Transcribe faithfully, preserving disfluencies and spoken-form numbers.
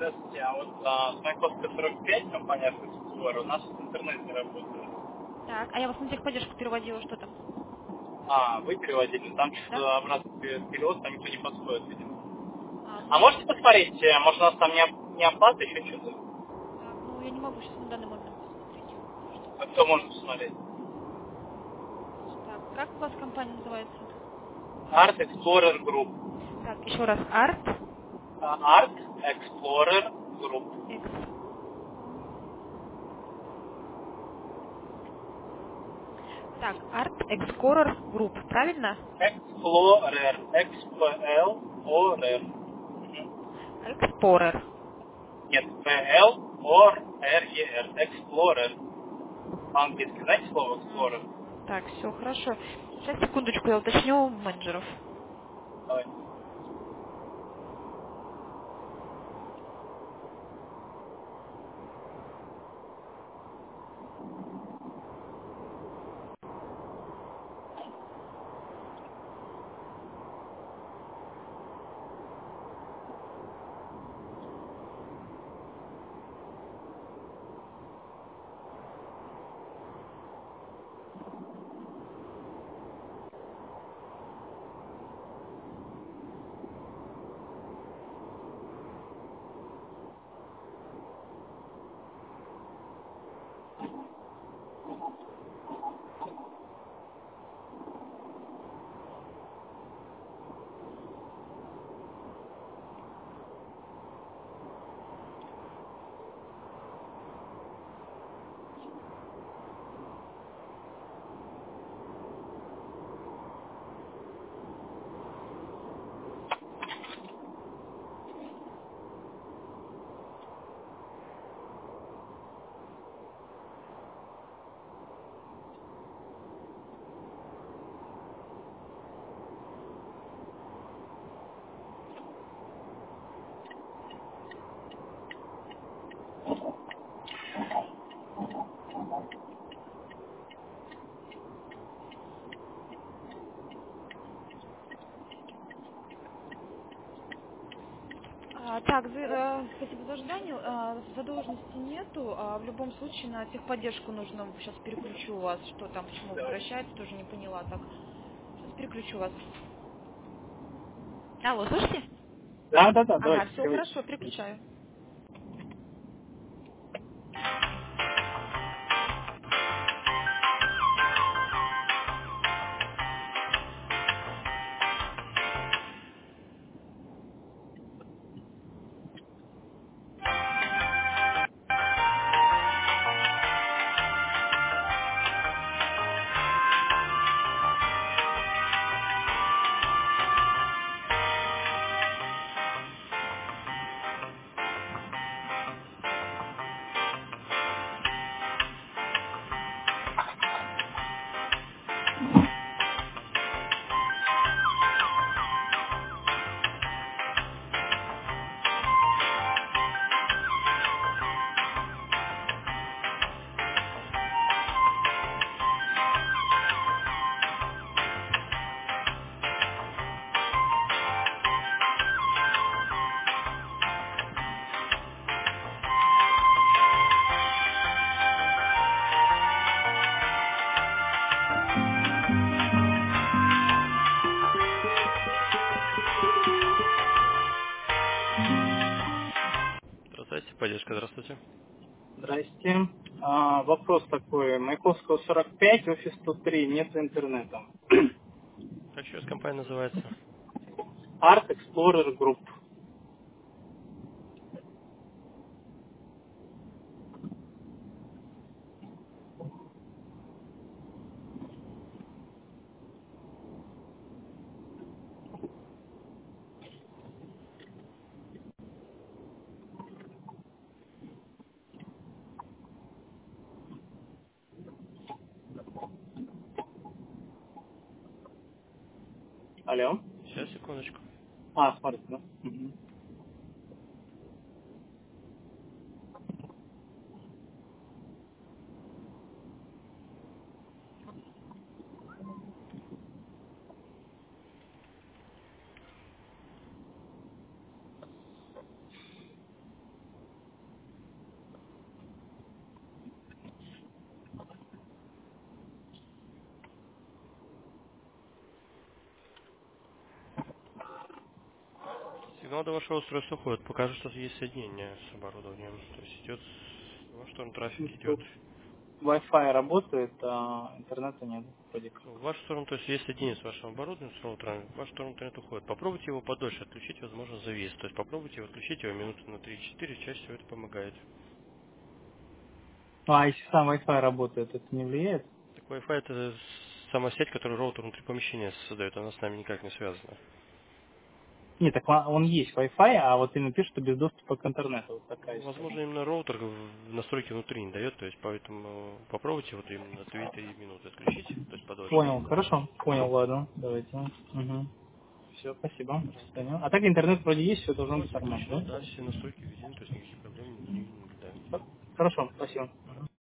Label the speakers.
Speaker 1: Здравствуйте, а вот а, с Майкопска сорок пять, компания Art Explorer, у нас интернет не работает.
Speaker 2: Так, а я вас на техподдержку переводила, что там?
Speaker 1: А, вы переводили, там
Speaker 2: Да?
Speaker 1: что-то обратно перевод, там никто не подходит, видимо.
Speaker 2: А,
Speaker 1: А
Speaker 2: ну,
Speaker 1: можете посмотреть, э, может у нас там не, оп- не оплата, еще что-то?
Speaker 2: так, ну я не могу сейчас на данный момент посмотреть. Что?
Speaker 1: А кто может посмотреть?
Speaker 2: Так, как у вас компания называется?
Speaker 1: Art Explorer Group.
Speaker 2: Так, еще раз. Art
Speaker 1: А, Art Explorer Group.
Speaker 2: X. Так, Art Explorer Group, правильно?
Speaker 1: Explorer. X-P-L-O-R.
Speaker 2: Explorer.
Speaker 1: Нет, P-L-O-R-E-R. Explorer. По-английски, знаете слово Explorer?
Speaker 2: Мгм. Так, все хорошо. Сейчас, секундочку, я уточню у менеджеров.
Speaker 1: Давайте.
Speaker 2: А, так, за- э, спасибо за ожидание. А, задолженности нету. А, в любом случае на техподдержку нужно. Сейчас переключу вас, что там, почему
Speaker 1: Давайте.
Speaker 2: возвращается, тоже не поняла. Так, сейчас переключу вас. Алло, слышите?
Speaker 1: Да, да, да,
Speaker 2: Ага,
Speaker 1: давайте,
Speaker 2: все
Speaker 1: переводите.
Speaker 2: хорошо, переключаю. Здравствуйте, поддержка, здравствуйте.
Speaker 1: Здрасте. А, вопрос такой. Маяковского сорок пять, офис сто три, нет интернета.
Speaker 2: Как еще раз компания называется?
Speaker 1: Art Explorer Group. Алло.
Speaker 2: Сейчас, секундочку.
Speaker 1: А, смотрите, да? Мгм.
Speaker 3: Сигнал до вашего устройства ходит. Покажет, что есть соединение с оборудованием. То есть идет в ваш сторону трафик идет.
Speaker 1: Wi-Fi работает, а интернета нет, вроде как.
Speaker 3: В вашу сторону, то есть есть соединение с вашим оборудованием, с роутером, в вашу сторону интернет уходит. Попробуйте его подольше отключить, возможно, завис. То есть попробуйте его отключить его минуты на три-четыре, чаще всего это помогает.
Speaker 1: Ну, а если сам Wi-Fi работает, это не влияет?
Speaker 3: Так Wi-Fi это сама сеть, которую роутер внутри помещения создает, она с нами никак не связана.
Speaker 1: Нет, так он он есть Wi-Fi, а вот именно пишет, что без доступа к интернету. Вот такая
Speaker 3: Возможно,
Speaker 1: история.
Speaker 3: именно роутер в настройки внутри не дает, то есть поэтому попробуйте вот именно две-три минуты отключить, то есть подольше.
Speaker 1: Понял, хорошо, понял, ладно, давайте. Угу. Все, спасибо, до
Speaker 3: Пожалуйста.
Speaker 1: свидания. А так интернет вроде есть, все
Speaker 3: У
Speaker 1: должно
Speaker 3: вас
Speaker 1: быть нормально,
Speaker 3: отключено,
Speaker 1: да?
Speaker 3: да, все настройки введены, то есть никаких проблем не, не наблюдаем.
Speaker 1: Хорошо, спасибо.